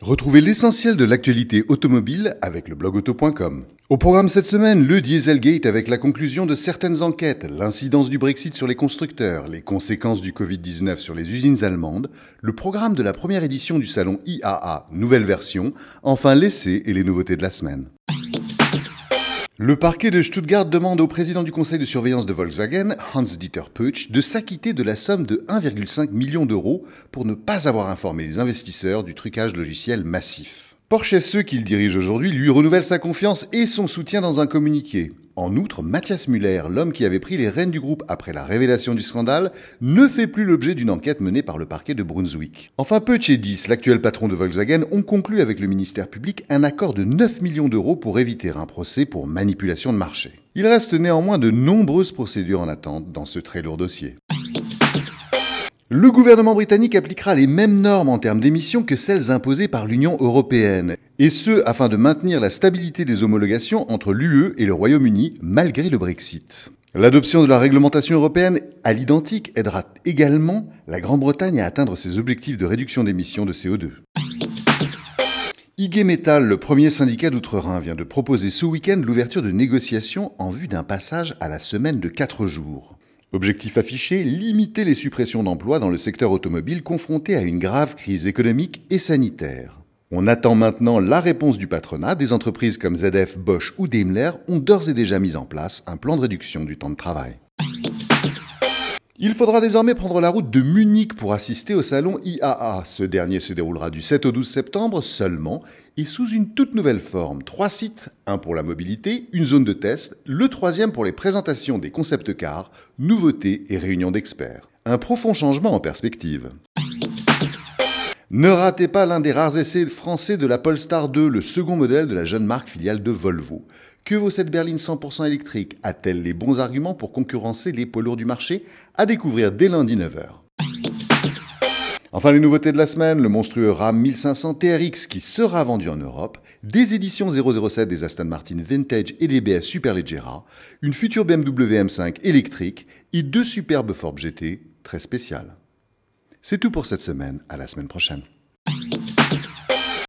Retrouvez l'essentiel de l'actualité automobile avec le blogauto.com. Au programme cette semaine, le Dieselgate avec la conclusion de certaines enquêtes, l'incidence du Brexit sur les constructeurs, les conséquences du Covid-19 sur les usines allemandes, le programme de la première édition du salon IAA, nouvelle version, enfin l'essai et les nouveautés de la semaine. Le parquet de Stuttgart demande au président du conseil de surveillance de Volkswagen, Hans-Dieter Pötsch, de s'acquitter de la somme de 1,5 million d'euros pour ne pas avoir informé les investisseurs du trucage logiciel massif. Porsche SE, qu'il dirige aujourd'hui, lui renouvelle sa confiance et son soutien dans un communiqué. En outre, Matthias Müller, l'homme qui avait pris les rênes du groupe après la révélation du scandale, ne fait plus l'objet d'une enquête menée par le parquet de Brunswick. Enfin, Pötsch et Diess, l'actuel patron de Volkswagen, ont conclu avec le ministère public un accord de 9 millions d'euros pour éviter un procès pour manipulation de marché. Il reste néanmoins de nombreuses procédures en attente dans ce très lourd dossier. Le gouvernement britannique appliquera les mêmes normes en termes d'émissions que celles imposées par l'Union européenne, et ce afin de maintenir la stabilité des homologations entre l'UE et le Royaume-Uni malgré le Brexit. L'adoption de la réglementation européenne à l'identique aidera également la Grande-Bretagne à atteindre ses objectifs de réduction d'émissions de CO2. IG Metall, le premier syndicat d'Outre-Rhin, vient de proposer ce week-end l'ouverture de négociations en vue d'un passage à la semaine de 4 jours. Objectif affiché, limiter les suppressions d'emplois dans le secteur automobile confronté à une grave crise économique et sanitaire. On attend maintenant la réponse du patronat. Des entreprises comme ZF, Bosch ou Daimler ont d'ores et déjà mis en place un plan de réduction du temps de travail. Il faudra désormais prendre la route de Munich pour assister au salon IAA. Ce dernier se déroulera du 7 au 12 septembre seulement et sous une toute nouvelle forme. 3 sites, un pour la mobilité, une zone de test, le troisième pour les présentations des concept cars, nouveautés et réunions d'experts. Un profond changement en perspective. Ne ratez pas l'un des rares essais français de la Polestar 2, le second modèle de la jeune marque filiale de Volvo. Que vaut cette berline 100% électrique? A-t-elle les bons arguments pour concurrencer les poids lourds du marché? À découvrir dès lundi 9h. Enfin, les nouveautés de la semaine, le monstrueux Ram 1500 TRX qui sera vendu en Europe, des éditions 007 des Aston Martin Vintage et des BS Superleggera, une future BMW M5 électrique et 2 superbes Ford GT très spéciales. C'est tout pour cette semaine, à la semaine prochaine.